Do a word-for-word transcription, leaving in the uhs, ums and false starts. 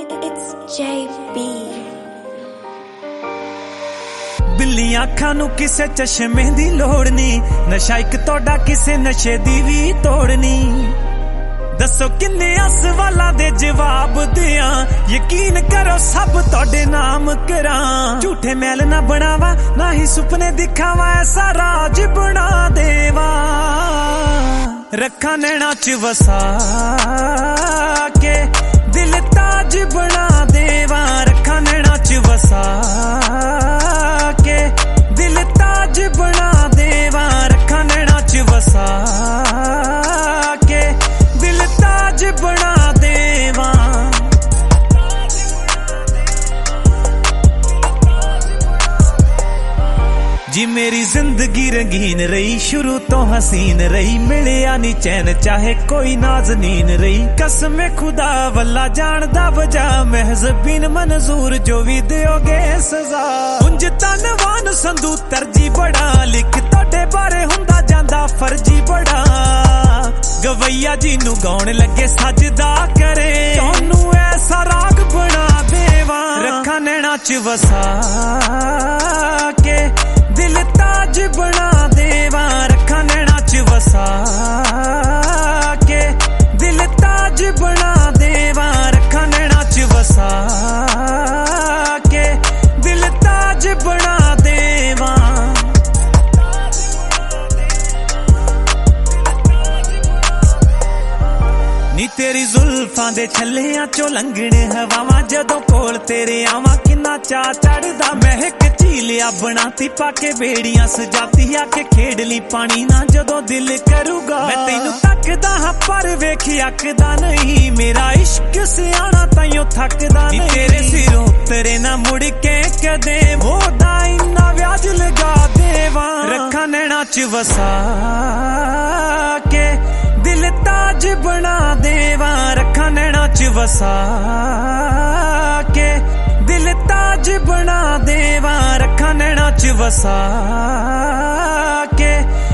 It's J B. बिल्लियां अखां नूं किसे चश्मे दी लोड़ नी, नशा इक तोड़ा किसे नशे दी भी तोड़नी। दसो किन्ने असवालां दे जवाब दियां, यकीन करो सब तोड़े नाम करां। झूठे मैल ना बनावा, ना ही सुपने दिखावा, ऐसा राज बना देवा। रखा नैना च वसा के दिल ताज बना देवा। रखा नैना च वसा के दिल ताज बना देवा। रखा नैना च वसा के दिल ताज बना देवा। जी मेरी जिंदगी रंगीन रही, शुरू तो हसीन रही, मिलिया नी चैन चाहे कोई नाज़नीन रही। कसमे खुदा वल्ला जानदा वजा, महज बिन मंजूर जो भी दियोगे सजा। उंज तनवान संदू तरजी बड़ा, लिख तोड़े बारे हुंदा जांदा फर्जी बड़ा। गवैया जी नू गाउण लगे सजदा करे, सोनू ऐसा राग बना देवा। रखा नैना च वसा के दिल ताज बना देवा। रखा नैना च वसा के दिल ताज बना देवा। रखा नैना च वसा के दिल ताज बना देवा। नी तेरी जुल्फां दे छल्लियां चो लंघने हवावां, जदों कोल तेरे आवां किन्ना चा चढ़दा। महक झीलिया बनाती पाके बेड़ियां सजाती, आके खेड ली पानी ना जदों दिल करूगा। मैं तैनू तकदा हां पर वेख अकदा नहीं, मेरा इश्क सियाना ताइयों थकदा नहीं। तेरे सिरों तेरे ना मुड़ के कदे ओदा इन्ना व्याज लगा देवा। रखा नैना च वसा के दिल ताज बना देवा। रखा नैना च वसा के दिल ताज बना देवा। रखा नैना च वसा के